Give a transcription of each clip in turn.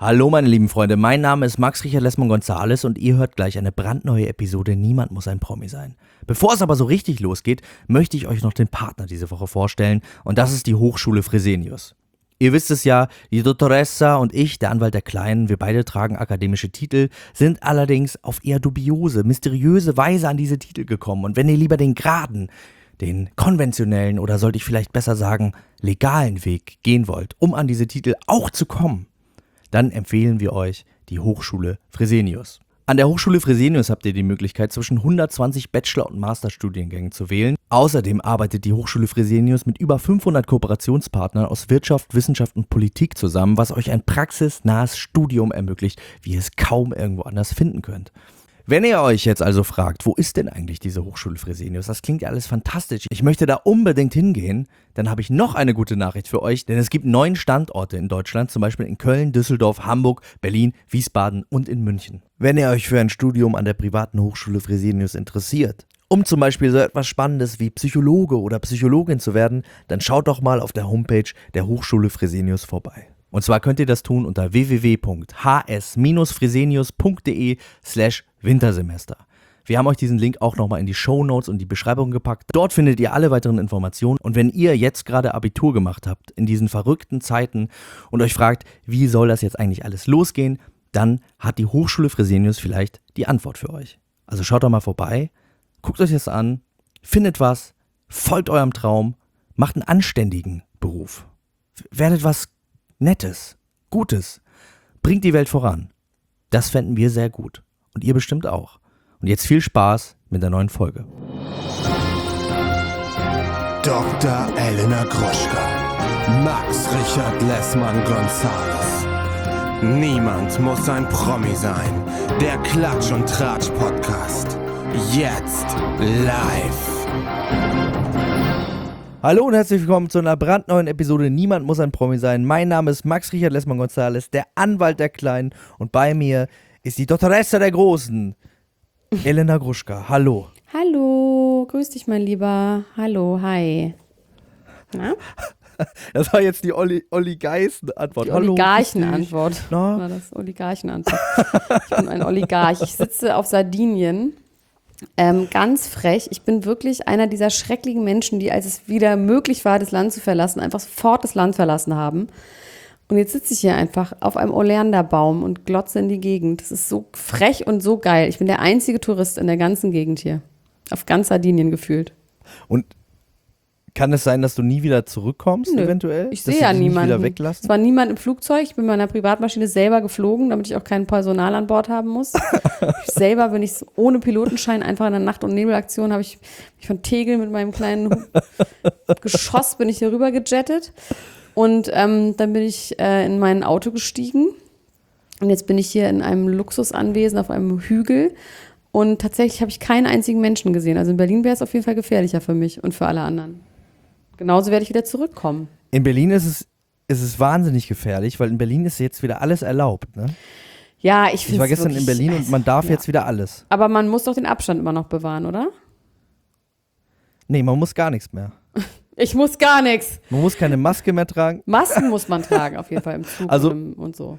Hallo meine lieben Freunde, mein Name ist Max Richard Lessmann-Gonzales und ihr hört gleich eine brandneue Episode Niemand muss ein Promi sein. Bevor es aber so richtig losgeht, möchte ich euch noch den Partner diese Woche vorstellen und das ist die Hochschule Fresenius. Ihr wisst es ja, die Dottoressa und ich, der Anwalt der Kleinen, wir beide tragen akademische Titel, sind allerdings auf eher dubiose, mysteriöse Weise an diese Titel gekommen. Und wenn ihr lieber den geraden, den konventionellen oder sollte ich vielleicht besser sagen, legalen Weg gehen wollt, um an diese Titel auch zu kommen, dann empfehlen wir euch die Hochschule Fresenius. An der Hochschule Fresenius habt ihr die Möglichkeit, zwischen 120 Bachelor- und Masterstudiengängen zu wählen. Außerdem arbeitet die Hochschule Fresenius mit über 500 Kooperationspartnern aus Wirtschaft, Wissenschaft und Politik zusammen, was euch ein praxisnahes Studium ermöglicht, wie ihr es kaum irgendwo anders finden könnt. Wenn ihr euch jetzt also fragt, wo ist denn eigentlich diese Hochschule Fresenius? Das klingt ja alles fantastisch. Ich möchte da unbedingt hingehen. Dann habe ich noch eine gute Nachricht für euch, denn es gibt 9 Standorte in Deutschland, zum Beispiel in Köln, Düsseldorf, Hamburg, Berlin, Wiesbaden und in München. Wenn ihr euch für ein Studium an der privaten Hochschule Fresenius interessiert, um zum Beispiel so etwas Spannendes wie Psychologe oder Psychologin zu werden, dann schaut doch mal auf der Homepage der Hochschule Fresenius vorbei. Und zwar könnt ihr das tun unter www.hs-fresenius.de/Wintersemester. Wir haben euch diesen Link auch nochmal in die Shownotes und die Beschreibung gepackt. Dort findet ihr alle weiteren Informationen. Und wenn ihr jetzt gerade Abitur gemacht habt in diesen verrückten Zeiten und euch fragt, wie soll das jetzt eigentlich alles losgehen, dann hat die Hochschule Fresenius vielleicht die Antwort für euch. Also schaut doch mal vorbei, guckt euch das an, findet was, folgt eurem Traum, macht einen anständigen Beruf. Werdet was Nettes, Gutes, bringt die Welt voran. Das fänden wir sehr gut. Und ihr bestimmt auch. Und jetzt viel Spaß mit der neuen Folge. Dr. Elena Gruschka, Max Richard Lessmann-Gonzales. Niemand muss ein Promi sein. Der Klatsch und Tratsch Podcast. Jetzt live. Hallo und herzlich willkommen zu einer brandneuen Episode Niemand muss ein Promi sein. Mein Name ist Max Richard Lessmann-Gonzales, der Anwalt der Kleinen. Und bei mir ist die Dottoressa der Großen, Elena Gruschka. Hallo. Hallo, grüß dich, mein Lieber. Hallo, hi. Na? Das war jetzt die Oligarchen-Antwort. Die Oligarchen-Antwort. War das Oligarchen-Antwort. Ich bin ein Oligarch. Ich sitze auf Sardinien. Ganz frech. Ich bin wirklich einer dieser schrecklichen Menschen, die, als es wieder möglich war, das Land zu verlassen, einfach sofort das Land verlassen haben. Und jetzt sitze ich hier einfach auf einem Oleanderbaum und glotze in die Gegend. Das ist so frech und so geil. Ich bin der einzige Tourist in der ganzen Gegend hier. Auf ganz Sardinien gefühlt. Und kann es sein, dass du nie wieder zurückkommst, eventuell? Ich sehe ja niemanden. Es war niemand im Flugzeug. Ich bin mit meiner Privatmaschine selber geflogen, damit ich auch kein Personal an Bord haben muss. Selber bin ich ohne Pilotenschein einfach in der Nacht- und Nebelaktion, habe ich mich von Tegel mit meinem kleinen Geschoss bin ich hier rüber gejettet. Und dann bin ich in mein Auto gestiegen. Und jetzt bin ich hier in einem Luxusanwesen auf einem Hügel. Und tatsächlich habe ich keinen einzigen Menschen gesehen. Also in Berlin wäre es auf jeden Fall gefährlicher für mich und für alle anderen. Genauso werde ich wieder zurückkommen. In Berlin ist es wahnsinnig gefährlich, weil in Berlin ist jetzt wieder alles erlaubt, ne? Ja, ich finde es Ich war gestern in Berlin und man darf jetzt wieder alles. Aber man muss doch den Abstand immer noch bewahren, oder? Nee, man muss gar nichts mehr. Ich muss gar nichts. Man muss keine Maske mehr tragen. Masken muss man tragen, auf jeden Fall im Zug also, und so.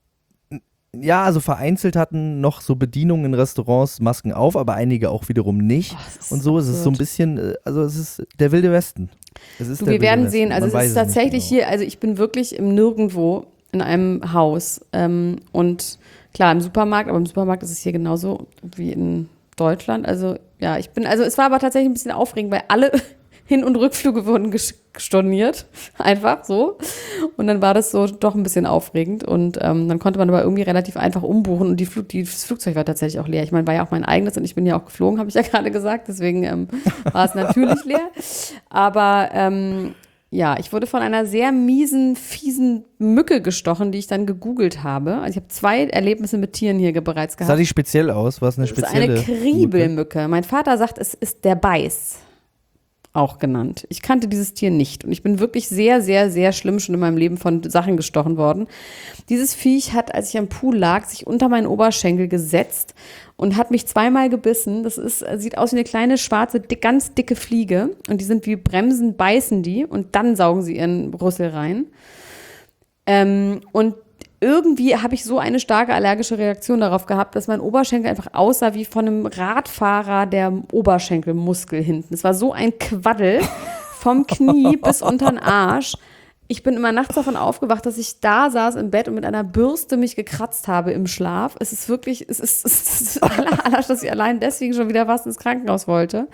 Ja, also vereinzelt hatten noch so Bedienungen in Restaurants Masken auf, aber einige auch wiederum nicht. Und so ist es so ein bisschen, also es ist der Wilde Westen. Wir werden sehen, also es ist tatsächlich hier, also ich bin wirklich im Nirgendwo in einem Haus und klar im Supermarkt, aber im Supermarkt ist es hier genauso wie in Deutschland. Also ja, es war aber tatsächlich ein bisschen aufregend, weil alle Hin- und Rückflüge wurden storniert, einfach so. Und dann war das so doch ein bisschen aufregend. Und dann konnte man aber irgendwie relativ einfach umbuchen. Und das Flugzeug war tatsächlich auch leer. Ich meine, war ja auch mein eigenes und ich bin ja auch geflogen, habe ich ja gerade gesagt. Deswegen war es natürlich leer. Aber ja, ich wurde von einer sehr miesen, fiesen Mücke gestochen, die ich dann gegoogelt habe. Also ich habe 2 Erlebnisse mit Tieren hier bereits gehabt. Sah die speziell aus? War es eine spezielle? Das ist eine Kriebelmücke. Mein Vater sagt, es ist der Beiß. Auch genannt. Ich kannte dieses Tier nicht und ich bin wirklich sehr, sehr, sehr schlimm schon in meinem Leben von Sachen gestochen worden. Dieses Viech hat, als ich am Pool lag, sich unter meinen Oberschenkel gesetzt und hat mich 2-mal gebissen. Das sieht aus wie eine kleine, schwarze, ganz dicke Fliege und die sind wie Bremsen, beißen die und dann saugen sie ihren Rüssel rein. Und irgendwie habe ich so eine starke allergische Reaktion darauf gehabt, dass mein Oberschenkel einfach aussah wie von einem Radfahrer der Oberschenkelmuskel hinten. Es war so ein Quaddel vom Knie bis unter den Arsch. Ich bin immer nachts davon aufgewacht, dass ich da saß im Bett und mit einer Bürste mich gekratzt habe im Schlaf. Es ist wirklich, es ist allerarsch, dass ich allein deswegen schon wieder was ins Krankenhaus wollte.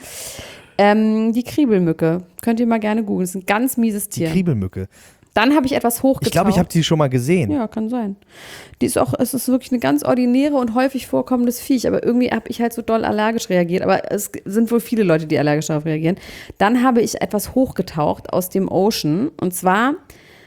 Die Kriebelmücke. Könnt ihr mal gerne googeln. Das ist ein ganz mieses Tier. Die Kriebelmücke. Dann habe ich etwas hochgetaucht. Ich glaube, ich habe sie schon mal gesehen. Ja, kann sein. Es ist wirklich eine ganz ordinäre und häufig vorkommendes Viech, aber irgendwie habe ich halt so doll allergisch reagiert. Aber es sind wohl viele Leute, die allergisch darauf reagieren. Dann habe ich etwas hochgetaucht aus dem Ocean und zwar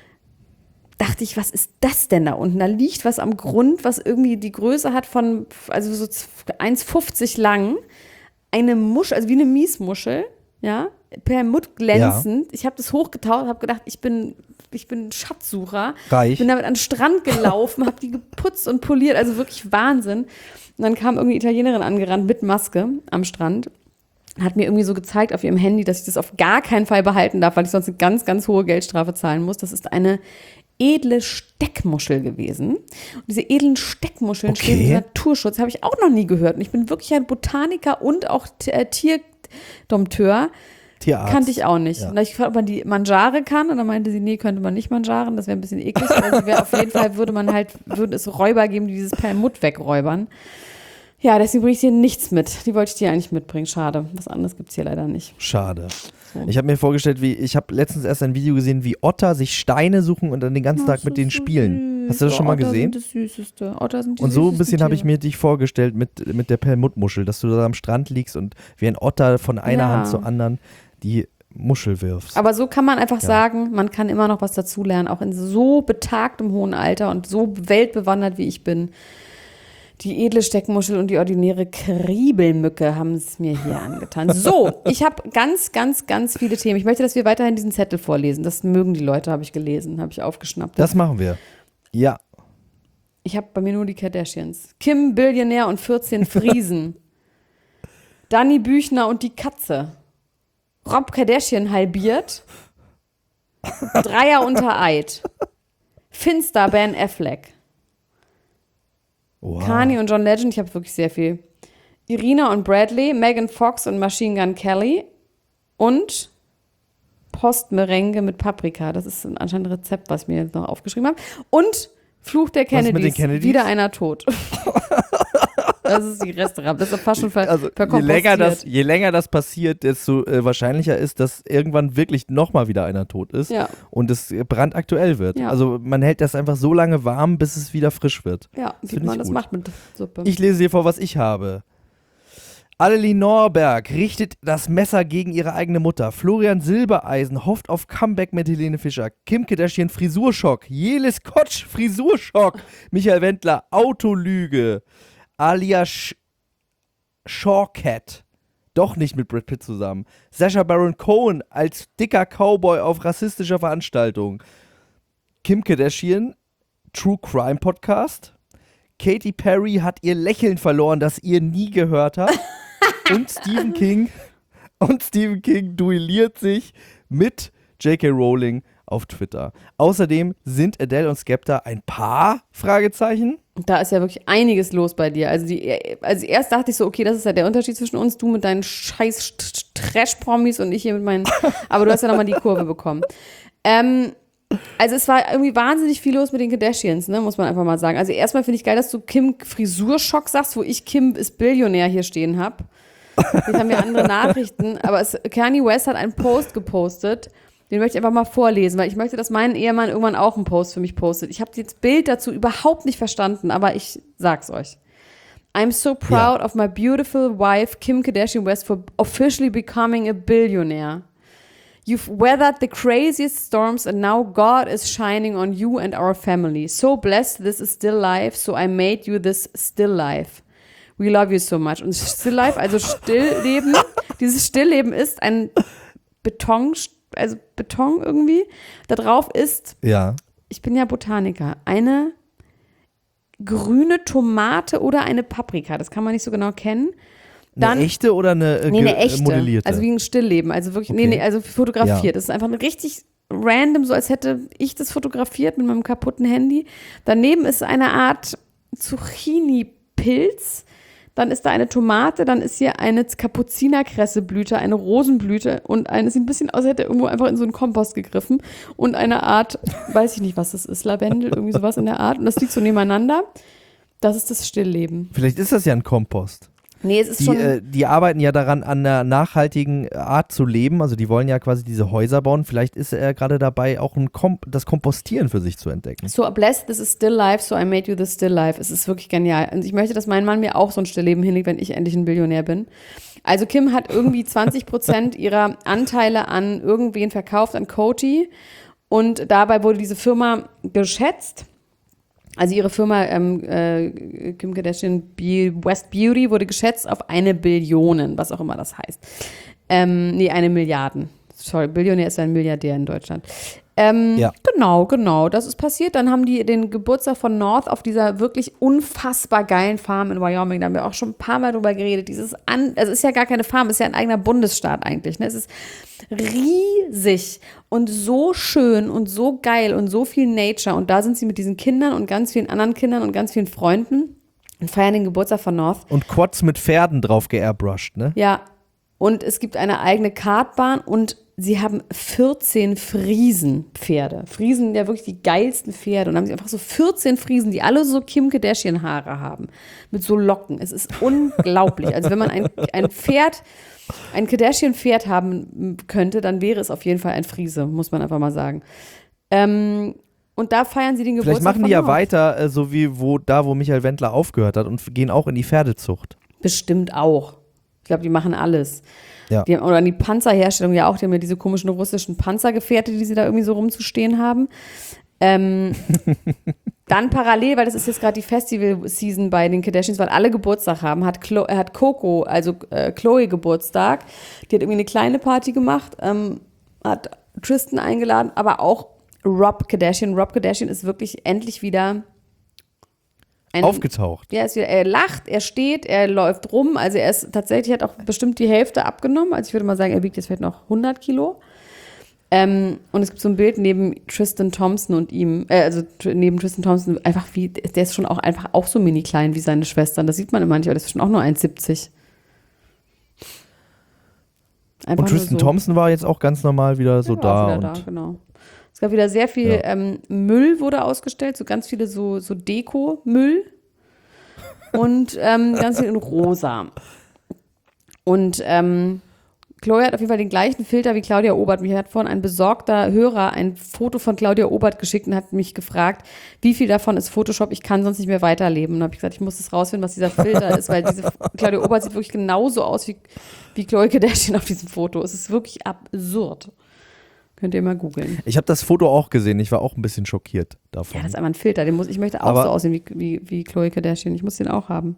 dachte ich, was ist das denn da unten? Da liegt was am Grund, was irgendwie die Größe hat von, also so 1,50 lang. Eine Muschel, also wie eine Miesmuschel, ja, perlmuttglänzend. Ja. Ich habe das hochgetaucht, habe gedacht, ich bin Schatzsucher. Reich. Bin damit an den Strand gelaufen, habe die geputzt und poliert, also wirklich Wahnsinn. Und dann kam irgendwie Italienerin angerannt mit Maske am Strand. Hat mir irgendwie so gezeigt auf ihrem Handy, dass ich das auf gar keinen Fall behalten darf, weil ich sonst eine ganz, ganz hohe Geldstrafe zahlen muss. Das ist eine edle Steckmuschel gewesen. Und diese edlen Steckmuscheln stehen im Naturschutz, habe ich auch noch nie gehört. Und ich bin wirklich ein Botaniker und auch Tierdompteur. Tierarzt. Kannte ich auch nicht. Ja. Und da habe ich gefragt, ob man die Mangiare kann. Und dann meinte sie, nee, könnte man nicht mangiaren. Das wäre ein bisschen eklig. Aber auf jeden Fall würde es Räuber geben, die dieses Perlmutt wegräubern. Ja, deswegen bringe ich dir nichts mit. Die wollte ich dir eigentlich mitbringen. Schade. Was anderes gibt es hier leider nicht. Schade. So. Ich habe mir vorgestellt, ich habe letztens erst ein Video gesehen, wie Otter sich Steine suchen und dann den ganzen Tag mit denen spielen. Hast du das schon mal gesehen? Otter sind das Süßeste. Otter sind die und so ein bisschen Tiere. habe ich mir dich vorgestellt mit der Perlmuttmuschel, dass du da am Strand liegst und wie ein Otter von einer Hand zur anderen die Muschel wirfst. Aber so kann man einfach sagen, man kann immer noch was dazulernen, auch in so betagtem hohen Alter und so weltbewandert, wie ich bin. Die edle Steckmuschel und die ordinäre Kriebelmücke haben es mir hier angetan. So, ich habe ganz, ganz, ganz viele Themen. Ich möchte, dass wir weiterhin diesen Zettel vorlesen. Das mögen die Leute, habe ich gelesen, habe ich aufgeschnappt. Das machen wir. Ja. Ich habe bei mir nur die Kardashians. Kim, Billionär und 14 Friesen. Dani Büchner und die Katze. Rob Kardashian halbiert. Dreier unter Eid. Finster Ben Affleck. Wow. Kanye und John Legend, ich habe wirklich sehr viel. Irina und Bradley, Megan Fox und Machine Gun Kelly und Postmerengue mit Paprika. Das ist anscheinend ein Rezept, was ich mir jetzt noch aufgeschrieben habe. Und Fluch der Kennedys. Wieder einer tot. Das ist die Restaurant. Das ist fast schon verkompostiert. Je länger das passiert, desto wahrscheinlicher ist, dass irgendwann wirklich nochmal wieder einer tot ist und es brandaktuell wird. Ja. Also man hält das einfach so lange warm, bis es wieder frisch wird. Ja, wie man das macht mit Suppe. Ich lese dir vor, was ich habe. Adelie Norberg richtet das Messer gegen ihre eigene Mutter. Florian Silbereisen hofft auf Comeback mit Helene Fischer. Kim Kardashian Frisurschock. Jelis Kotsch Frisurschock. Michael Wendler Autolüge. Alia Shawkat. Doch nicht mit Brad Pitt zusammen. Sacha Baron Cohen als dicker Cowboy auf rassistischer Veranstaltung. Kim Kardashian True Crime Podcast. Katy Perry hat ihr Lächeln verloren, das ihr nie gehört hat. Und Stephen King duelliert sich mit J.K. Rowling auf Twitter. Außerdem sind Adele und Skepta ein Paar? Fragezeichen. Da ist ja wirklich einiges los bei dir. Also erst dachte ich so, okay, das ist ja der Unterschied zwischen uns, du mit deinen scheiß Trash-Promis und ich hier mit meinen, aber du hast ja nochmal die Kurve bekommen. Also es war irgendwie wahnsinnig viel los mit den Kardashians, ne, muss man einfach mal sagen. Also erstmal finde ich geil, dass du Kim Frisurschock sagst, wo ich Kim ist Billionär hier stehen habe. Jetzt haben wir andere Nachrichten, aber Kanye West hat einen Post gepostet, den möchte ich einfach mal vorlesen, weil ich möchte, dass mein Ehemann irgendwann auch einen Post für mich postet. Ich habe das Bild dazu überhaupt nicht verstanden, aber ich sag's euch. I'm so proud of my beautiful wife Kim Kardashian West for officially becoming a billionaire. You've weathered the craziest storms and now God is shining on you and our family. So blessed this is still life, so I made you this still life. We love you so much. Und Still Life, also Stillleben, dieses Stillleben ist ein Beton irgendwie. Da drauf ist, ich bin ja Botaniker, eine grüne Tomate oder eine Paprika. Das kann man nicht so genau kennen. Dann, eine echte oder eine echte. Modellierte? Also wie ein Stillleben. Also wirklich, also fotografiert. Das ist einfach ein richtig random, so als hätte ich das fotografiert mit meinem kaputten Handy. Daneben ist eine Art Zucchini-Pilz. Dann ist da eine Tomate, dann ist hier eine Kapuzinerkresseblüte, eine Rosenblüte und es sieht ein bisschen aus, als hätte er irgendwo einfach in so einen Kompost gegriffen und eine Art, weiß ich nicht, was das ist, Lavendel, irgendwie sowas in der Art. Und das liegt so nebeneinander. Das ist das Stillleben. Vielleicht ist das ja ein Kompost. Nee, es ist schon. Die arbeiten ja daran, an einer nachhaltigen Art zu leben. Also die wollen ja quasi diese Häuser bauen. Vielleicht ist er gerade dabei, auch das Kompostieren für sich zu entdecken. So, blessed, this is still life, so I made you this still life. Es ist wirklich genial. Und ich möchte, dass mein Mann mir auch so ein Stillleben hinlegt, wenn ich endlich ein Billionär bin. Also Kim hat irgendwie 20% ihrer Anteile an irgendwen verkauft, an Coty. Und dabei wurde diese Firma geschätzt. Also ihre Firma Kim Kardashian West Beauty wurde geschätzt auf 1 Billion, was auch immer das heißt. 1 Milliarden. Sorry, Billionär ist ein Milliardär in Deutschland. Ja. Genau, das ist passiert. Dann haben die den Geburtstag von North auf dieser wirklich unfassbar geilen Farm in Wyoming, da haben wir auch schon ein paar Mal drüber geredet. Es ist ja gar keine Farm, es ist ja ein eigener Bundesstaat eigentlich. Ne? Es ist riesig und so schön und so geil und so viel Nature. Und da sind sie mit diesen Kindern und ganz vielen anderen Kindern und ganz vielen Freunden und feiern den Geburtstag von North. Und Quads mit Pferden drauf geairbrushed, ne? Ja, und es gibt eine eigene Kartbahn und sie haben 14 Friesenpferde. Friesen sind ja wirklich die geilsten Pferde. Und dann haben sie einfach so 14 Friesen, die alle so Kim Kardashian-Haare haben. Mit so Locken. Es ist unglaublich. Also wenn man ein Kardashian-Pferd haben könnte, dann wäre es auf jeden Fall ein Friese, muss man einfach mal sagen. Und da feiern sie den Geburtstag. Vielleicht machen die ja weiter, so wie wo Michael Wendler aufgehört hat und gehen auch in die Pferdezucht. Bestimmt auch. Ich glaube, die machen alles. Ja. Oder die Panzerherstellung ja auch, die haben ja diese komischen russischen Panzergefährte, die sie da irgendwie so rumzustehen haben. Dann parallel, weil das ist jetzt gerade die Festival-Season bei den Kardashians, weil alle Geburtstag haben, hat Coco, also Khloe Geburtstag. Die hat irgendwie eine kleine Party gemacht, hat Tristan eingeladen, aber auch Rob Kardashian. Rob Kardashian ist wirklich endlich wieder aufgetaucht. Ja, er lacht, er steht, er läuft rum. Also er ist tatsächlich, hat auch bestimmt die Hälfte abgenommen. Also ich würde mal sagen, er wiegt jetzt vielleicht noch 100 Kilo. Und es gibt so ein Bild neben Tristan Thompson und ihm, also neben Tristan Thompson, einfach wie, der ist schon auch einfach auch so mini klein wie seine Schwestern. Das sieht man immer nicht, aber das ist schon auch nur 1,70. Und Tristan Thompson war jetzt auch ganz normal wieder so da. Wieder da, genau. Es gab wieder sehr viel Müll wurde ausgestellt, so ganz viele so Deko-Müll und ganz viel in rosa. Und Khloe hat auf jeden Fall den gleichen Filter wie Claudia Obert. Mir hat vorhin ein besorgter Hörer ein Foto von Claudia Obert geschickt und hat mich gefragt, wie viel davon ist Photoshop, ich kann sonst nicht mehr weiterleben. Und dann habe ich gesagt, ich muss das rausfinden, was dieser Filter ist, weil diese Claudia Obert sieht wirklich genauso aus wie Khloe Kardashian auf diesem Foto. Es ist wirklich absurd. Könnt ihr mal googeln. Ich habe das Foto auch gesehen, ich war auch ein bisschen schockiert davon. Ja, das ist einfach ein Filter, ich möchte auch so aussehen wie Khloe Kardashian, ich muss den auch haben.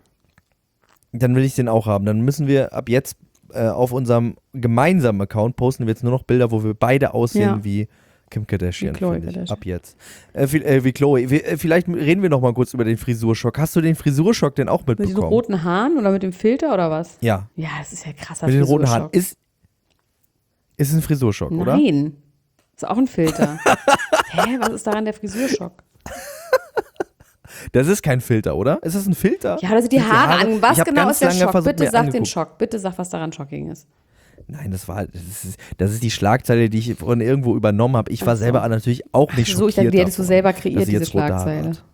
Dann will ich den auch haben, dann müssen wir ab jetzt auf unserem gemeinsamen Account posten wir jetzt nur noch Bilder, wo wir beide aussehen wie Kim Kardashian, ab jetzt. Wie Khloe. Vielleicht reden wir noch mal kurz über den Frisurschock. Hast du den Frisurschock denn auch mitbekommen? Mit den roten Haaren oder mit dem Filter oder was? Ja. Ja, das ist ja krasser mit den Frisurschock. roten Haaren. Ist ein Frisurschock, oder? Nein. Ist auch ein Filter. Hä, was ist daran der Frisurschock? Das ist kein Filter, oder? Ist das ein Filter? Ja, da sind die Haare an. Was genau ist der Schock? Bitte sag den angeguckt. Schock. Bitte sag, was daran shocking ist. Nein, das ist die Schlagzeile, die ich von irgendwo übernommen habe. Ich war selber natürlich auch nicht schockiert. So, ich dachte, die hättest du selber kreiert, diese rote Haare Schlagzeile. hat.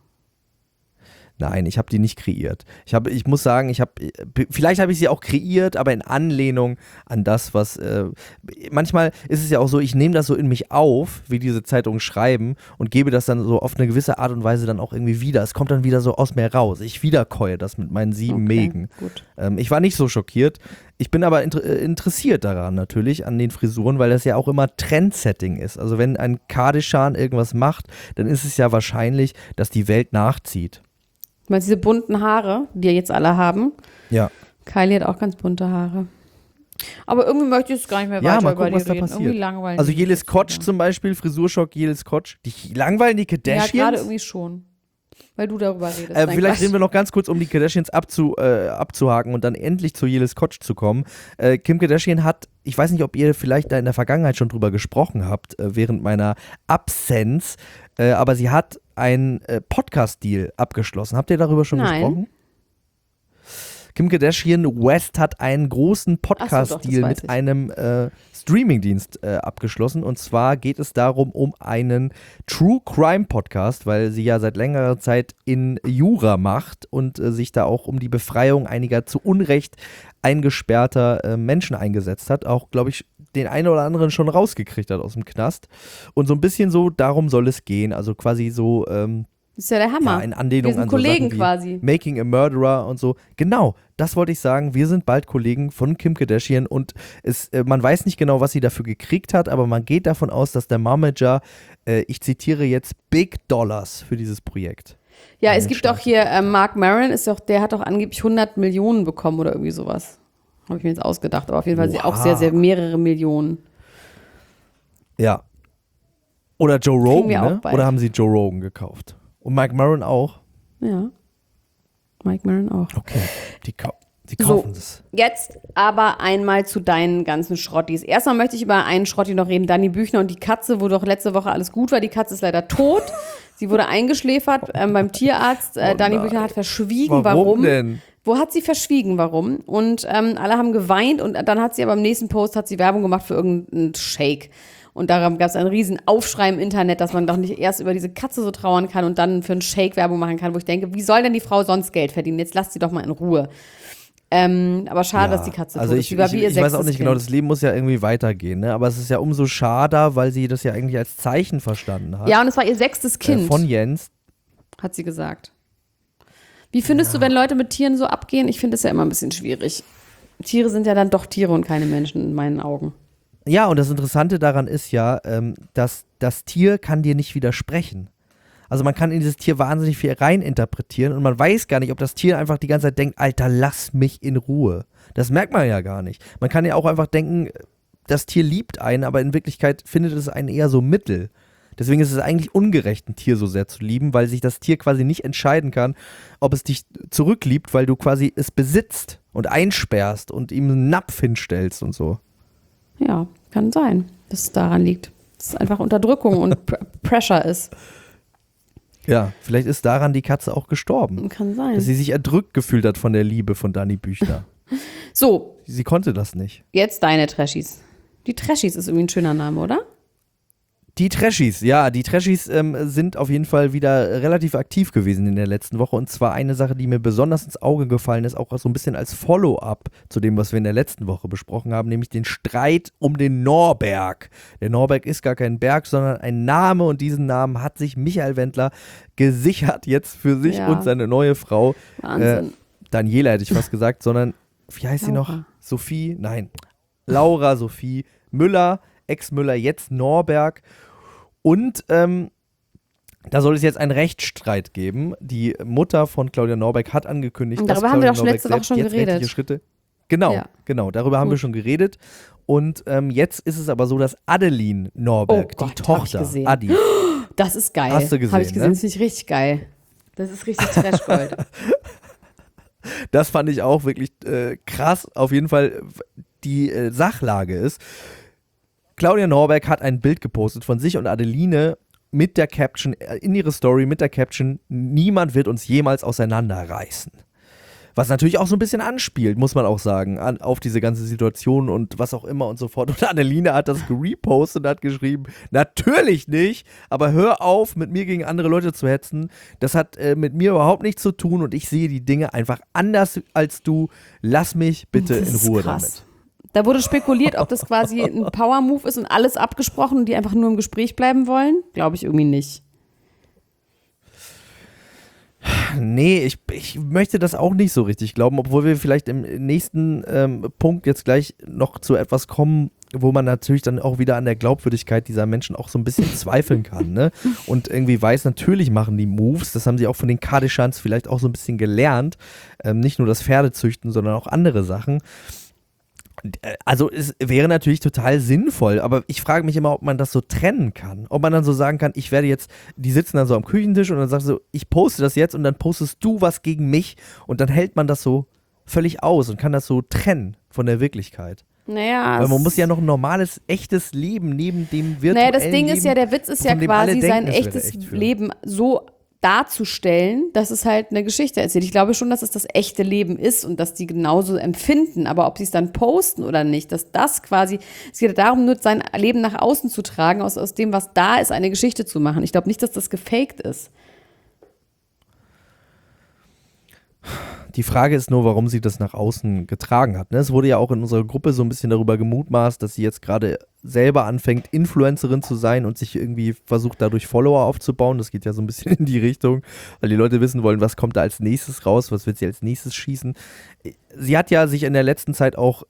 Nein, ich habe die nicht kreiert. Ich muss sagen, vielleicht habe ich sie auch kreiert, aber in Anlehnung an das, was manchmal ist es ja auch so, ich nehme das so in mich auf, wie diese Zeitungen schreiben und gebe das dann so auf eine gewisse Art und Weise dann auch irgendwie wieder. Es kommt dann wieder so aus mir raus. Ich wiederkäue das mit meinen 7 Mägen. Gut. Ich war nicht so schockiert. Ich bin aber interessiert daran natürlich, an den Frisuren, weil das ja auch immer Trendsetting ist. Also wenn ein Kardashian irgendwas macht, dann ist es ja wahrscheinlich, dass die Welt nachzieht. Du meinst diese bunten Haare, die ja jetzt alle haben? Ja. Kylie hat auch ganz bunte Haare. Aber irgendwie möchte ich es gar nicht mehr weiter mal gucken, über was die da reden. passiert. Irgendwie langweilig. Also Jelis Kotsch zum Beispiel, Frisurschock Jelis Kotsch. Die langweilen die Ja, Kardashians? gerade irgendwie schon. weil du darüber redest. Vielleicht reden wir noch ganz kurz, um die Kardashians abzuhaken und dann endlich zu Jelis Kotsch zu kommen. Kim Kardashian hat, ich weiß nicht, ob ihr vielleicht da in der Vergangenheit schon drüber gesprochen habt, während meiner Absenz, aber sie hat einen Podcast-Deal abgeschlossen. Habt ihr darüber schon gesprochen? Kim Kardashian West hat einen großen Podcast-Deal mit einem Streaming-Dienst abgeschlossen. Und zwar geht es darum, um einen True-Crime-Podcast, weil sie ja seit längerer Zeit in Jura macht und sich da auch um die Befreiung einiger zu Unrecht eingesperrter Menschen eingesetzt hat. Auch, glaube ich, den einen oder anderen schon rausgekriegt hat aus dem Knast. Und so ein bisschen so, darum soll es gehen. Also quasi so das ist ja der Hammer. Ja, in Anlehnung wir sind an Kollegen so Sachen wie quasi. Making a Murderer und so. Genau, das wollte ich sagen. Wir sind bald Kollegen von Kim Kardashian und man weiß nicht genau, was sie dafür gekriegt hat, aber man geht davon aus, dass der Momager, ich zitiere jetzt, Big Dollars für dieses Projekt. Ja, es gibt auch hier, Mark Maron, der hat doch angeblich 100 Millionen bekommen oder irgendwie sowas. Habe ich mir jetzt ausgedacht, aber auf jeden Fall auch sehr, sehr mehrere Millionen. Ja. Oder Joe Rogan, ne? Oder haben sie Joe Rogan gekauft? Und Mike Maron auch? Ja, Mike Maron auch. Okay, die kaufen es. Jetzt aber einmal zu deinen ganzen Schrottis. Erstmal möchte ich über einen Schrotti noch reden, Dani Büchner und die Katze, wo doch letzte Woche alles gut war. Die Katze ist leider tot. Sie wurde eingeschläfert beim Tierarzt. Dani Büchner hat verschwiegen, warum. Denn? Wo hat sie verschwiegen, warum? Und alle haben geweint und dann hat sie aber im nächsten Post Werbung gemacht für irgendeinen Shake. Und daran gab es einen riesen Aufschrei im Internet, dass man doch nicht erst über diese Katze so trauern kann und dann für einen Shake Werbung machen kann, wo ich denke, wie soll denn die Frau sonst Geld verdienen? Jetzt lasst sie doch mal in Ruhe. Aber schade, dass die Katze tot ist. Ich weiß auch nicht genau, das Leben muss ja irgendwie weitergehen, ne? Aber es ist ja umso schade, weil sie das ja eigentlich als Zeichen verstanden hat. Ja, und es war ihr 6. Kind. Von Jens. Hat sie gesagt. Wie findest du, wenn Leute mit Tieren so abgehen? Ich finde es ja immer ein bisschen schwierig. Tiere sind ja dann doch Tiere und keine Menschen in meinen Augen. Ja, und das Interessante daran ist ja, dass das Tier kann dir nicht widersprechen. Also man kann in dieses Tier wahnsinnig viel reininterpretieren und man weiß gar nicht, ob das Tier einfach die ganze Zeit denkt, Alter, lass mich in Ruhe. Das merkt man ja gar nicht. Man kann ja auch einfach denken, das Tier liebt einen, aber in Wirklichkeit findet es einen eher so mittel. Deswegen ist es eigentlich ungerecht, ein Tier so sehr zu lieben, weil sich das Tier quasi nicht entscheiden kann, ob es dich zurückliebt, weil du quasi es besitzt und einsperrst und ihm einen Napf hinstellst und so. Ja, kann sein, dass es daran liegt. Dass es einfach Unterdrückung und Pressure ist. Ja, vielleicht ist daran die Katze auch gestorben. Kann sein. Dass sie sich erdrückt gefühlt hat von der Liebe von Dani Büchner. So. Sie konnte das nicht. Jetzt deine Trashies. Die Trashies ist irgendwie ein schöner Name, oder? Die Trashies, ja, die Trashies sind auf jeden Fall wieder relativ aktiv gewesen in der letzten Woche und zwar eine Sache, die mir besonders ins Auge gefallen ist, auch so ein bisschen als Follow-up zu dem, was wir in der letzten Woche besprochen haben, nämlich den Streit um den Norberg. Der Norberg ist gar kein Berg, sondern ein Name und diesen Namen hat sich Michael Wendler gesichert jetzt für sich und seine neue Frau. Wahnsinn. Daniela hätte ich fast gesagt, sondern, wie heißt sie noch? Sophie? Nein. Laura Sophie Müller, Ex-Müller, jetzt Norberg. Und da soll es jetzt einen Rechtsstreit geben. Die Mutter von Claudia Norberg hat angekündigt, darüber dass haben wir Claudia doch Norberg letzte Woche schon geredet. Schritte. Genau, darüber haben wir schon geredet. Und jetzt ist es aber so, dass Adeline Norberg, die Tochter, Adi. Das ist geil. Hast du gesehen, habe ich gesehen, ne? Das finde ich richtig geil. Das ist richtig Trashgold. Das fand ich auch wirklich krass. Auf jeden Fall, die Sachlage ist, Claudia Norberg hat ein Bild gepostet von sich und Adeline mit der Caption, in ihre Story mit der Caption, niemand wird uns jemals auseinanderreißen. Was natürlich auch so ein bisschen anspielt, muss man auch sagen, auf diese ganze Situation und was auch immer und so fort. Und Adeline hat das gerepostet und hat geschrieben, natürlich nicht, aber hör auf, mit mir gegen andere Leute zu hetzen. Das hat mit mir überhaupt nichts zu tun und ich sehe die Dinge einfach anders als du. Lass mich bitte in Ruhe damit. Da wurde spekuliert, ob das quasi ein Power-Move ist und alles abgesprochen und die einfach nur im Gespräch bleiben wollen. Glaube ich irgendwie nicht. Nee, ich möchte das auch nicht so richtig glauben, obwohl wir vielleicht im nächsten Punkt jetzt gleich noch zu etwas kommen, wo man natürlich dann auch wieder an der Glaubwürdigkeit dieser Menschen auch so ein bisschen zweifeln kann, ne? Und irgendwie weiß, natürlich machen die Moves, das haben sie auch von den Kardashians vielleicht auch so ein bisschen gelernt, nicht nur das Pferdezüchten, sondern auch andere Sachen. Also es wäre natürlich total sinnvoll, aber ich frage mich immer, ob man das so trennen kann. Ob man dann so sagen kann, ich werde jetzt, die sitzen dann so am Küchentisch und dann sagst du so, ich poste das jetzt und dann postest du was gegen mich und dann hält man das so völlig aus und kann das so trennen von der Wirklichkeit. Naja. Weil man muss ja noch ein normales, echtes Leben neben dem virtuellen Naja, das Ding Leben, ist ja, der Witz ist ja quasi, sein echtes Leben so darzustellen, dass es halt eine Geschichte erzählt. Ich glaube schon, dass es das echte Leben ist und dass die genauso empfinden, aber ob sie es dann posten oder nicht, dass das quasi, es geht darum, nur sein Leben nach außen zu tragen, aus dem, was da ist, eine Geschichte zu machen. Ich glaube nicht, dass das gefaked ist. Die Frage ist nur, warum sie das nach außen getragen hat. Es wurde ja auch in unserer Gruppe so ein bisschen darüber gemutmaßt, dass sie jetzt gerade selber anfängt, Influencerin zu sein und sich irgendwie versucht, dadurch Follower aufzubauen. Das geht ja so ein bisschen in die Richtung, weil die Leute wissen wollen, was kommt da als nächstes raus, was wird sie als nächstes schießen. Sie hat ja sich in der letzten Zeit auch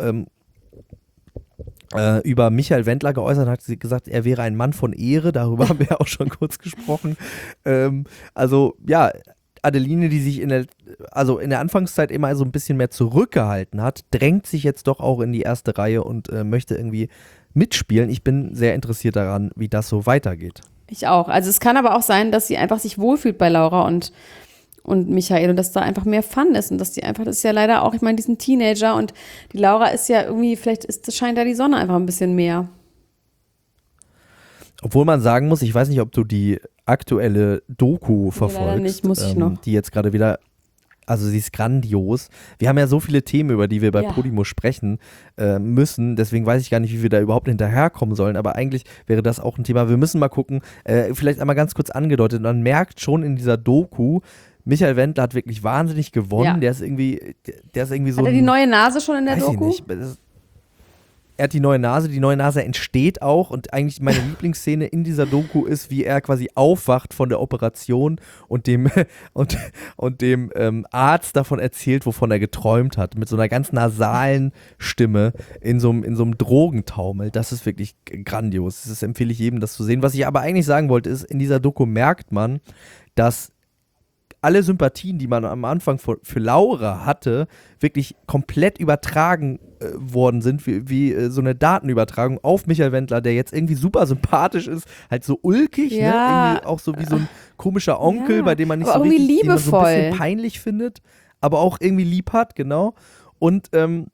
über Michael Wendler geäußert, hat sie gesagt, er wäre ein Mann von Ehre. Darüber haben wir ja auch schon kurz gesprochen. Also ja, Adeline, die sich in der Anfangszeit immer so ein bisschen mehr zurückgehalten hat, drängt sich jetzt doch auch in die erste Reihe und möchte irgendwie mitspielen. Ich bin sehr interessiert daran, wie das so weitergeht. Ich auch. Also es kann aber auch sein, dass sie einfach sich wohlfühlt bei Laura und Michael und dass da einfach mehr Fun ist und dass die einfach, das ist ja leider auch, ich meine, die sind Teenager und die Laura ist ja irgendwie, scheint da die Sonne einfach ein bisschen mehr. Obwohl man sagen muss, ich weiß nicht, ob du die aktuelle Doku verfolgst, leider nicht, muss ich noch. Die jetzt gerade wieder, also sie ist grandios. Wir haben ja so viele Themen, über die wir bei Podimo sprechen müssen, deswegen weiß ich gar nicht, wie wir da überhaupt hinterherkommen sollen, aber eigentlich wäre das auch ein Thema. Wir müssen mal gucken, vielleicht einmal ganz kurz angedeutet, man merkt schon in dieser Doku, Michael Wendler hat wirklich wahnsinnig gewonnen, der ist irgendwie so. Hat er die neue Nase schon in der Doku? Ich nicht. Er hat die neue Nase entsteht auch und eigentlich meine Lieblingsszene in dieser Doku ist, wie er quasi aufwacht von der Operation und dem Arzt davon erzählt, wovon er geträumt hat, mit so einer ganz nasalen Stimme in so einem Drogentaumel. Das ist wirklich grandios. Das empfehle ich jedem, das zu sehen. Was ich aber eigentlich sagen wollte, ist, in dieser Doku merkt man, dass alle Sympathien, die man am Anfang für Laura hatte, wirklich komplett übertragen worden sind, wie so eine Datenübertragung auf Michael Wendler, der jetzt irgendwie super sympathisch ist, halt so ulkig, ne? Irgendwie auch so wie so ein komischer Onkel, bei dem man nicht so richtig, den man so ein bisschen peinlich findet, aber auch irgendwie lieb hat, genau. Und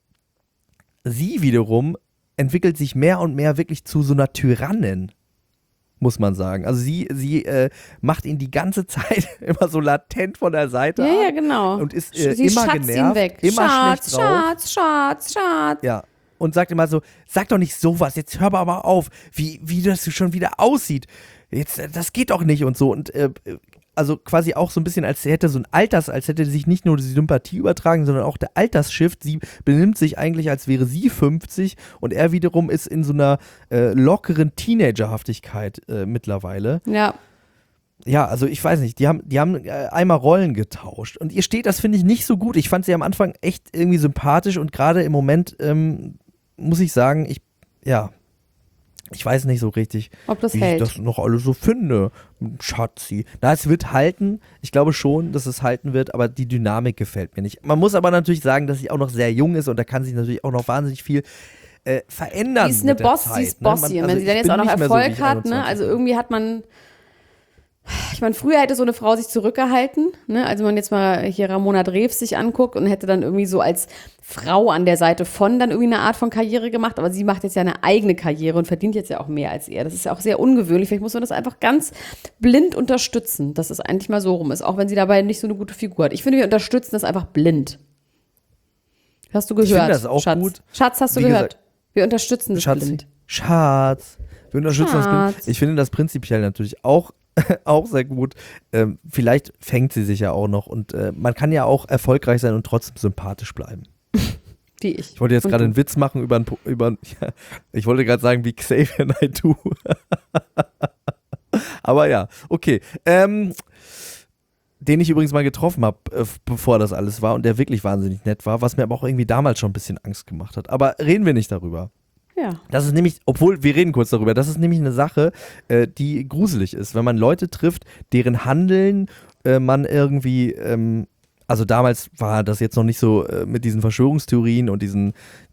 sie wiederum entwickelt sich mehr und mehr wirklich zu so einer Tyrannin, muss man sagen. Also sie macht ihn die ganze Zeit immer so latent von der Seite an. Ja, genau. Und ist immer genervt, weg. immer Schatz, schlecht drauf. Schatz. Ja. Und sagt immer so, sag doch nicht sowas, jetzt hör mal auf, wie das schon wieder aussieht. Jetzt, das geht doch nicht und so. Und also quasi auch so ein bisschen, als hätte sich nicht nur die Sympathie übertragen, sondern auch der Altersshift. Sie benimmt sich eigentlich, als wäre sie 50 und er wiederum ist in so einer lockeren Teenagerhaftigkeit mittlerweile. Ja. Ja, also ich weiß nicht, die haben einmal Rollen getauscht und ihr steht das, finde ich, nicht so gut. Ich fand sie am Anfang echt irgendwie sympathisch und gerade im Moment muss ich sagen, ich weiß nicht so richtig, ob das wie hält. Ich das noch alles so finde. Schatzi. Na, es wird halten. Ich glaube schon, dass es halten wird, aber die Dynamik gefällt mir nicht. Man muss aber natürlich sagen, dass sie auch noch sehr jung ist und da kann sich natürlich auch noch wahnsinnig viel verändern. Sie ist eine Boss, sie ist bossy. Und wenn sie dann jetzt auch noch Erfolg hat, ne, also irgendwie hat man. Ich meine, früher hätte so eine Frau sich zurückgehalten, ne? Also wenn man jetzt mal hier Ramona Drews sich anguckt und hätte dann irgendwie so als Frau an der Seite von dann irgendwie eine Art von Karriere gemacht, aber sie macht jetzt ja eine eigene Karriere und verdient jetzt ja auch mehr als er. Das ist ja auch sehr ungewöhnlich. Vielleicht muss man das einfach ganz blind unterstützen, dass es eigentlich mal so rum ist, auch wenn sie dabei nicht so eine gute Figur hat. Ich finde, wir unterstützen das einfach blind. Hast du gehört? Ich finde das auch Schatz. gut. Schatz, hast du gehört? Wir unterstützen das blind. Schatz. Wir unterstützen das blind. Ich finde das prinzipiell natürlich auch sehr gut. Vielleicht fängt sie sich ja auch noch und man kann ja auch erfolgreich sein und trotzdem sympathisch bleiben. Wie ich. Ich wollte jetzt gerade einen Witz machen über ich wollte gerade sagen, wie Xavier Naidoo. Aber ja, okay. Den ich übrigens mal getroffen habe, bevor das alles war und der wirklich wahnsinnig nett war, was mir aber auch irgendwie damals schon ein bisschen Angst gemacht hat. Aber reden wir nicht darüber. Ja. Das ist nämlich, obwohl wir reden kurz darüber, das ist nämlich eine Sache, die gruselig ist, wenn man Leute trifft, deren Handeln man irgendwie also damals war das jetzt noch nicht so mit diesen Verschwörungstheorien und diesen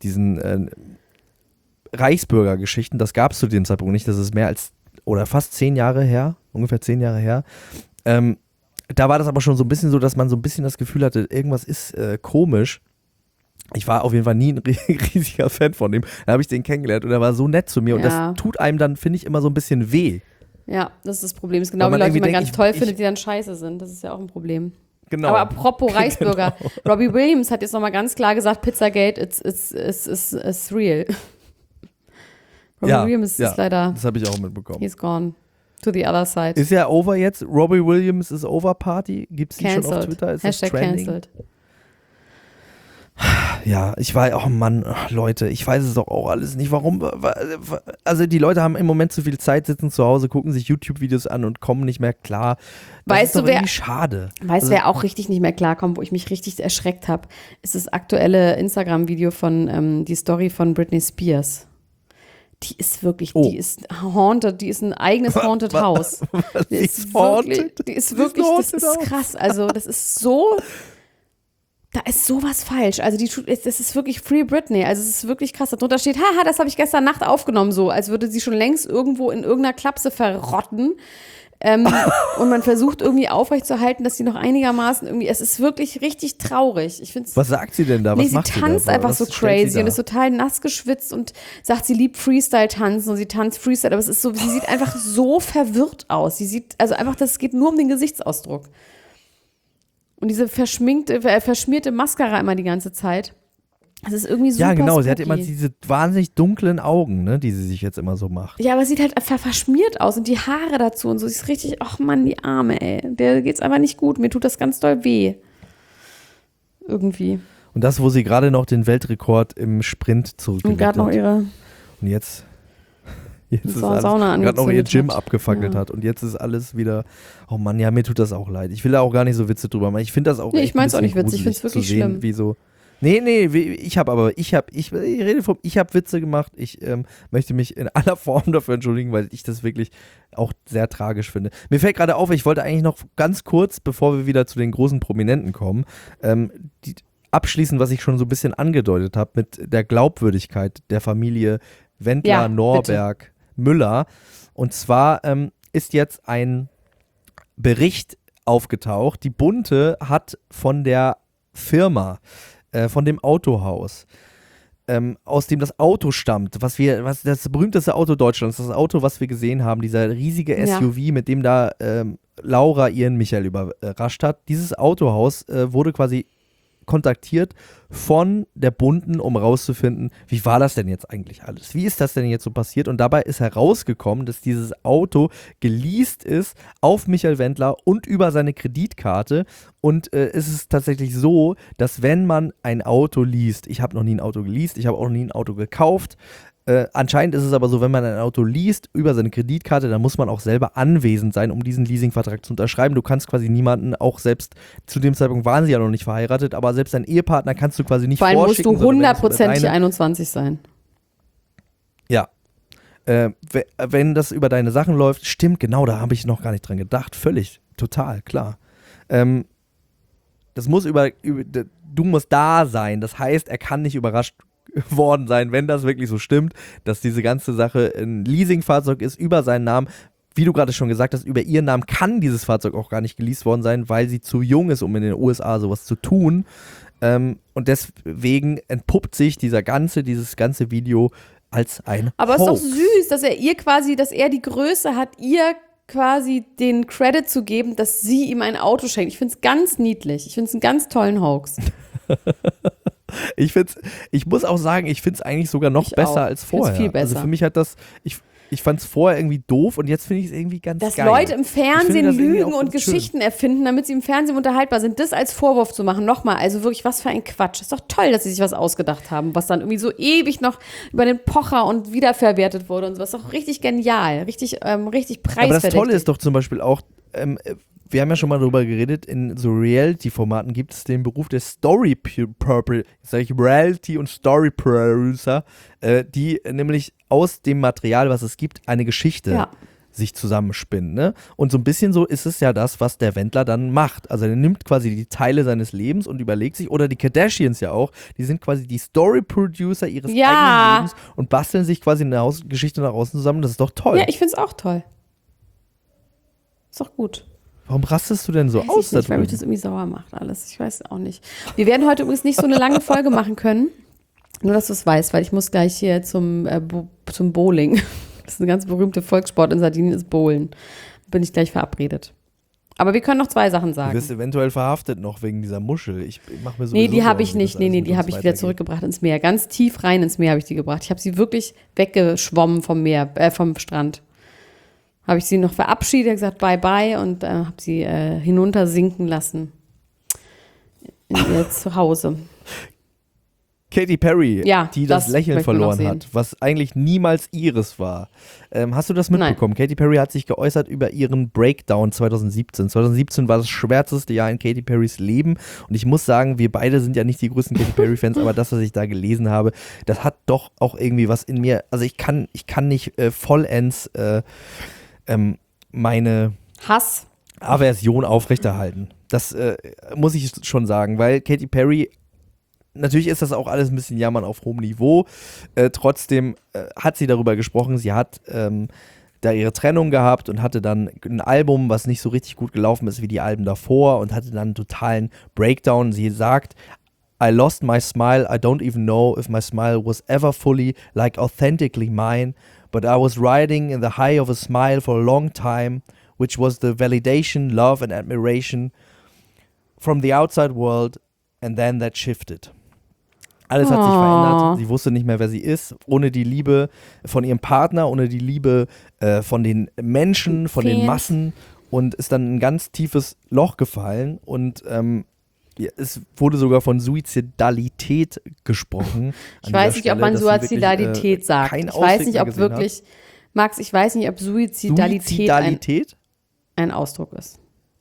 Reichsbürgergeschichten, das gab es zu dem Zeitpunkt nicht, das ist mehr als, oder fast 10 Jahre her, ungefähr 10 Jahre her. Da war das aber schon so ein bisschen so, dass man so ein bisschen das Gefühl hatte, irgendwas ist komisch. Ich war auf jeden Fall nie ein riesiger Fan von dem. Da habe ich den kennengelernt und er war so nett zu mir und das tut einem dann, finde ich, immer so ein bisschen weh. Ja, das ist das Problem. Das ist genau wie Leute, die man ganz toll findet, die dann scheiße sind. Das ist ja auch ein Problem. Genau. Aber apropos Reichsbürger, genau. Robbie Williams hat jetzt nochmal ganz klar gesagt, Pizzagate, it's real. Robbie Williams ist leider, das habe ich auch mitbekommen. He's gone to the other side. Ist ja over jetzt. Robbie Williams is over Party. Gibt es die schon auf Twitter? Ist Hashtag cancelled. Ja, ich war, oh Mann, Leute, ich weiß es doch auch alles nicht. Warum? Also die Leute haben im Moment zu viel Zeit, sitzen zu Hause, gucken sich YouTube-Videos an und kommen nicht mehr klar. Das ist doch irgendwie schade. Weißt du, wer auch richtig nicht mehr klarkommt, wo ich mich richtig erschreckt habe, ist das aktuelle Instagram-Video von, die Story von Britney Spears. Die ist wirklich, die ist haunted, die ist ein eigenes Haunted House. Die ist wirklich, das ist krass. Also das ist so... Da ist sowas falsch. Also das ist wirklich Free Britney. Also es ist wirklich krass. Darunter steht, haha, das habe ich gestern Nacht aufgenommen, so als würde sie schon längst irgendwo in irgendeiner Klapse verrotten. Und man versucht irgendwie aufrechtzuerhalten, dass sie noch einigermaßen irgendwie, es ist wirklich richtig traurig. Ich find's, was sagt sie denn da? Was macht sie da? Sie tanzt einfach so crazy und ist total nass geschwitzt und sagt, sie liebt Freestyle-Tanzen und sie tanzt Freestyle, aber es ist so, sie sieht einfach so verwirrt aus. Sie sieht, also einfach, es geht nur um den Gesichtsausdruck. Und diese verschmierte Mascara immer die ganze Zeit. Das ist irgendwie super. Ja, genau. spooky. Sie hat immer diese wahnsinnig dunklen Augen, ne, die sie sich jetzt immer so macht. Ja, aber sieht halt verschmiert aus und die Haare dazu und so. Sie ist richtig, ach Mann, die Arme, ey. Der geht's einfach nicht gut. Mir tut das ganz doll weh. Irgendwie. Und das, wo sie gerade noch den Weltrekord im Sprint zurückgelegt hat. Und gerade noch ihre. Und jetzt ist alles, Sauna gerade noch ihr Gym hat. abgefackelt hat und jetzt ist alles wieder, oh Mann, ja, mir tut das auch leid. Ich will da auch gar nicht so Witze drüber machen. Ich finde das auch ich meine es auch nicht witzig, ich finde es wirklich schlimm. Wie so, ich habe Witze gemacht. Ich möchte mich in aller Form dafür entschuldigen, weil ich das wirklich auch sehr tragisch finde. Mir fällt gerade auf, ich wollte eigentlich noch ganz kurz, bevor wir wieder zu den großen Prominenten kommen, abschließen, was ich schon so ein bisschen angedeutet habe mit der Glaubwürdigkeit der Familie Wendler, Norberg, bitte. Müller. Und zwar ist jetzt ein Bericht aufgetaucht. Die Bunte hat von der Firma, von dem Autohaus, aus dem das Auto stammt, was das berühmteste Auto Deutschlands, das Auto, was wir gesehen haben, dieser riesige SUV, mit dem da Laura ihren Michael überrascht hat. Dieses Autohaus wurde quasi kontaktiert von der Bunten, um rauszufinden, wie war das denn jetzt eigentlich alles? Wie ist das denn jetzt so passiert? Und dabei ist herausgekommen, dass dieses Auto geleast ist auf Michael Wendler und über seine Kreditkarte. Und es ist tatsächlich so, dass wenn man ein Auto least, ich habe noch nie ein Auto geleast, ich habe auch noch nie ein Auto gekauft, anscheinend ist es aber so, wenn man ein Auto least über seine Kreditkarte, dann muss man auch selber anwesend sein, um diesen Leasingvertrag zu unterschreiben. Du kannst quasi niemanden, auch selbst zu dem Zeitpunkt waren sie ja noch nicht verheiratet, aber selbst deinen Ehepartner kannst du quasi nicht vorschicken. Vor allem musst du 100%ig 21 sein. Ja. Wenn das über deine Sachen läuft, stimmt, genau, da habe ich noch gar nicht dran gedacht. Völlig, total, klar. Das muss du musst da sein. Das heißt, er kann nicht überrascht worden sein, wenn das wirklich so stimmt, dass diese ganze Sache ein Leasingfahrzeug ist über seinen Namen. Wie du gerade schon gesagt hast, über ihren Namen kann dieses Fahrzeug auch gar nicht geleast worden sein, weil sie zu jung ist, um in den USA sowas zu tun. Und deswegen entpuppt sich dieses ganze Video als ein Aber Hoax. es ist doch süß, dass er die Größe hat, ihr quasi den Credit zu geben, dass sie ihm ein Auto schenkt. Ich finde es ganz niedlich. Ich finde es einen ganz tollen Hoax. Ich muss auch sagen, ich finde es eigentlich sogar noch besser als vorher. Viel besser. Also für mich hat das, ich fand es vorher irgendwie doof und jetzt finde ich es irgendwie ganz geil. Dass Leute im Fernsehen lügen und Geschichten erfinden, damit sie im Fernsehen unterhaltbar sind, das als Vorwurf zu machen, nochmal, also wirklich, was für ein Quatsch. Ist doch toll, dass sie sich was ausgedacht haben, was dann irgendwie so ewig noch über den Pocher und wiederverwertet wurde und so. Das ist doch richtig genial, richtig preisverdächtig. Aber das Tolle ist doch zum Beispiel auch, wir haben ja schon mal darüber geredet, in so Reality-Formaten gibt es den Beruf des Reality- und Story-Producer, die nämlich aus dem Material, was es gibt, eine Geschichte sich zusammenspinnen, ne? Und so ein bisschen so ist es ja das, was der Wendler dann macht. Also er nimmt quasi die Teile seines Lebens und überlegt sich, oder die Kardashians ja auch, die sind quasi die Story-Producer ihres eigenen Lebens und basteln sich quasi eine Geschichte nach außen zusammen. Das ist doch toll. Ja, ich find's auch toll. Ist doch gut. Warum rastest du denn so aus? Nicht, weil mich das irgendwie sauer macht alles. Ich weiß auch nicht. Wir werden heute übrigens nicht so eine lange Folge machen können. Nur, dass du es weißt, weil ich muss gleich hier zum Bowling. Das ist eine ganz berühmte Volkssport in Sardinien, ist Bowlen. Bin ich gleich verabredet. Aber wir können noch 2 Sachen sagen. Du wirst eventuell verhaftet noch wegen dieser Muschel. Ich mache mir so. Nee, die habe ich nicht. Nee, die habe ich wieder zurückgebracht ins Meer. Ganz tief rein ins Meer habe ich die gebracht. Ich habe sie wirklich weggeschwommen vom vom Strand. Habe ich sie noch verabschiedet, gesagt bye-bye und habe sie hinuntersinken lassen. In ihr Zuhause. Katy Perry, die das Lächeln verloren hat, was eigentlich niemals ihres war. Hast du das mitbekommen? Nein. Katy Perry hat sich geäußert über ihren Breakdown 2017. 2017 war das schwärzeste Jahr in Katy Perrys Leben und ich muss sagen, wir beide sind ja nicht die größten Katy Perry-Fans, aber das, was ich da gelesen habe, das hat doch auch irgendwie was in mir, also ich kann nicht vollends meine Aversion aufrechterhalten. Das muss ich schon sagen, weil Katy Perry, natürlich ist das auch alles ein bisschen Jammern auf hohem Niveau. Trotzdem hat sie darüber gesprochen, sie hat da ihre Trennung gehabt und hatte dann ein Album, was nicht so richtig gut gelaufen ist wie die Alben davor und hatte dann einen totalen Breakdown. Sie sagt, I lost my smile, I don't even know if my smile was ever fully, like authentically mine, but I was riding in the high of a smile for a long time, which was the validation, love and admiration from the outside world, and then that shifted. Alles hat sich verändert. Sie wusste nicht mehr, wer sie ist. Ohne die Liebe von ihrem Partner, ohne die Liebe von den Menschen, von den Massen und ist dann in ein ganz tiefes Loch gefallen und es wurde sogar von Suizidalität gesprochen. Ich weiß nicht, ob man Suizidalität sagt. Ich weiß nicht, ob wirklich, Max, ich weiß nicht, ob Suizidalität ein Ausdruck ist.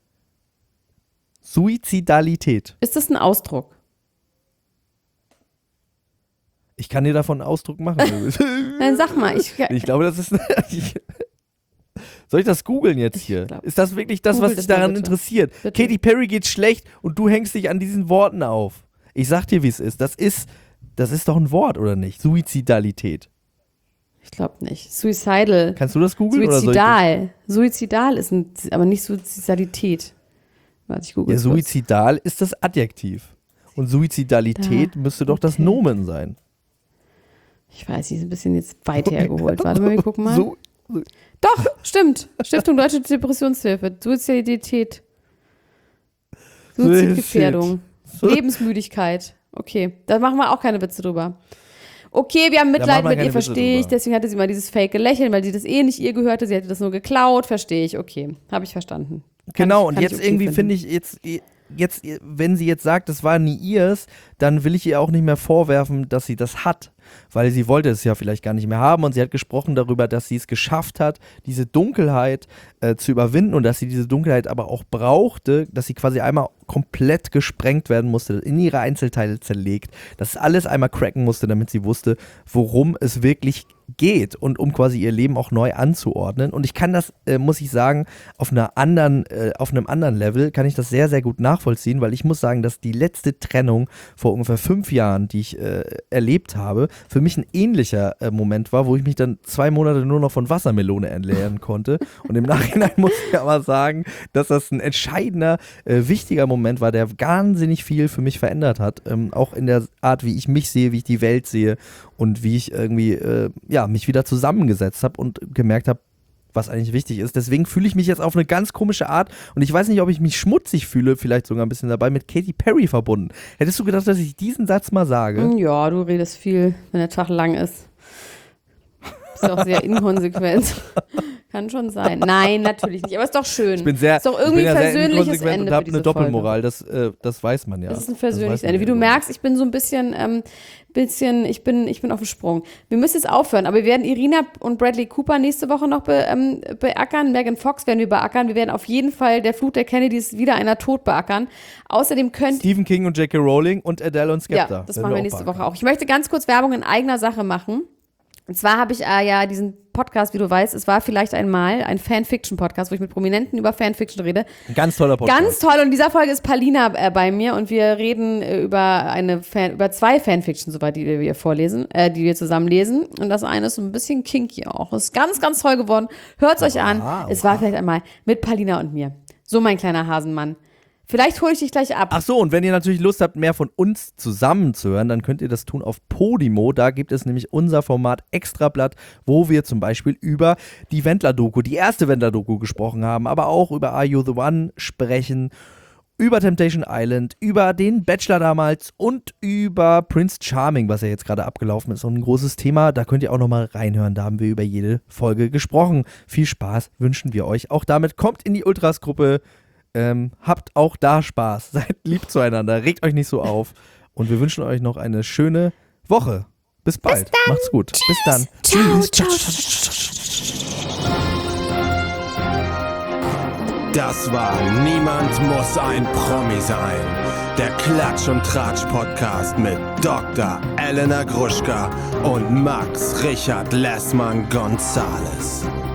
Suizidalität. Ist das ein Ausdruck? Ich kann dir davon einen Ausdruck machen. Dann sag mal. Ich glaube, das ist... Soll ich das googeln jetzt hier? Ist das wirklich das, was dich daran interessiert? Bitte. Katy Perry geht schlecht und du hängst dich an diesen Worten auf. Ich sag dir, wie es ist. Das ist doch ein Wort, oder nicht? Suizidalität. Ich glaube nicht. Suicidal. Kannst du das googeln? Suizidal. Suizidal ist aber nicht Suizidalität. Warte, ich google. Ja, suizidal ist das Adjektiv. Und Suizidalität müsste doch das Nomen sein. Ich weiß, die ist ein bisschen jetzt weit hergeholt. Warte mal, wir gucken mal. Doch, stimmt. Stiftung Deutsche Depressionshilfe. Suizidalität. Suizidgefährdung. Lebensmüdigkeit. Okay, da machen wir auch keine Witze drüber. Okay, wir haben Mitleid mit ihr, verstehe ich. Deswegen hatte sie mal dieses fake Lächeln, weil sie das nicht ihr gehörte. Sie hätte das nur geklaut, verstehe ich. Okay, habe ich verstanden. Genau, und jetzt irgendwie finde ich, jetzt, wenn sie jetzt sagt, das war nie ihrs, dann will ich ihr auch nicht mehr vorwerfen, dass sie das hat. Weil sie wollte es ja vielleicht gar nicht mehr haben und sie hat gesprochen darüber, dass sie es geschafft hat, diese Dunkelheit zu überwinden und dass sie diese Dunkelheit aber auch brauchte, dass sie quasi einmal komplett gesprengt werden musste, in ihre Einzelteile zerlegt, dass alles einmal cracken musste, damit sie wusste, worum es wirklich geht und um quasi ihr Leben auch neu anzuordnen. Und ich kann das, muss ich sagen, auf einem anderen Level kann ich das sehr, sehr gut nachvollziehen, weil ich muss sagen, dass die letzte Trennung vor ungefähr 5 Jahren, die ich erlebt habe, für mich ein ähnlicher Moment war, wo ich mich dann 2 Monate nur noch von Wassermelone ernähren konnte. Und im Nachhinein muss ich aber sagen, dass das ein entscheidender, wichtiger Moment war, der wahnsinnig viel für mich verändert hat. Auch in der Art, wie ich mich sehe, wie ich die Welt sehe und wie ich irgendwie, mich wieder zusammengesetzt habe und gemerkt habe, was eigentlich wichtig ist. Deswegen fühle ich mich jetzt auf eine ganz komische Art und ich weiß nicht, ob ich mich schmutzig fühle, vielleicht sogar ein bisschen dabei, mit Katy Perry verbunden. Hättest du gedacht, dass ich diesen Satz mal sage? Ja, du redest viel, wenn der Tag lang ist. Ist auch sehr inkonsequent. Kann schon sein. Nein, natürlich nicht. Aber ist doch schön. Ich bin sehr, ist doch irgendwie ein versöhnliches Ende und habe eine Doppelmoral. Das weiß man ja. Das ist ein versöhnliches Ende. Wie du merkst, ich bin so ein bisschen ich bin auf dem Sprung. Wir müssen jetzt aufhören, aber wir werden Irina und Bradley Cooper nächste Woche noch beackern. Megan Fox werden wir beackern. Wir werden auf jeden Fall der Flut der Kennedys wieder einer tot beackern. Außerdem Stephen King und J.K. Rowling und Adele und Skepta. Ja, das machen wir nächste Woche auch. Ich möchte ganz kurz Werbung in eigener Sache machen. Und zwar habe ich ja diesen Podcast, wie du weißt. Es war vielleicht einmal ein Fanfiction-Podcast, wo ich mit Prominenten über Fanfiction rede. Ein ganz toller Podcast. Ganz toll. Und in dieser Folge ist Paulina bei mir und wir reden über zwei Fanfiction, soweit die wir vorlesen, die wir zusammen lesen. Und das eine ist ein bisschen kinky auch. Ist ganz, ganz toll geworden. Hört's euch an. Es war vielleicht einmal mit Paulina und mir. So, mein kleiner Hasenmann. Vielleicht hole ich dich gleich ab. Ach so, und wenn ihr natürlich Lust habt, mehr von uns zusammen zu hören, dann könnt ihr das tun auf Podimo. Da gibt es nämlich unser Format Extrablatt, wo wir zum Beispiel über die Wendler-Doku, die erste Wendler-Doku gesprochen haben, aber auch über Are You The One sprechen, über Temptation Island, über den Bachelor damals und über Prince Charming, was ja jetzt gerade abgelaufen ist. Und ein großes Thema, da könnt ihr auch nochmal reinhören. Da haben wir über jede Folge gesprochen. Viel Spaß wünschen wir euch. Auch damit kommt in die Ultras-Gruppe. Habt auch da Spaß. Seid lieb zueinander. Regt euch nicht so auf. Und wir wünschen euch noch eine schöne Woche. Bis bald. Macht's gut. Tschüss. Bis dann. Tschüss. Das war Niemand muss ein Promi sein. Der Klatsch- und Tratsch-Podcast mit Dr. Elena Gruschka und Max Richard Lessmann Gonzales.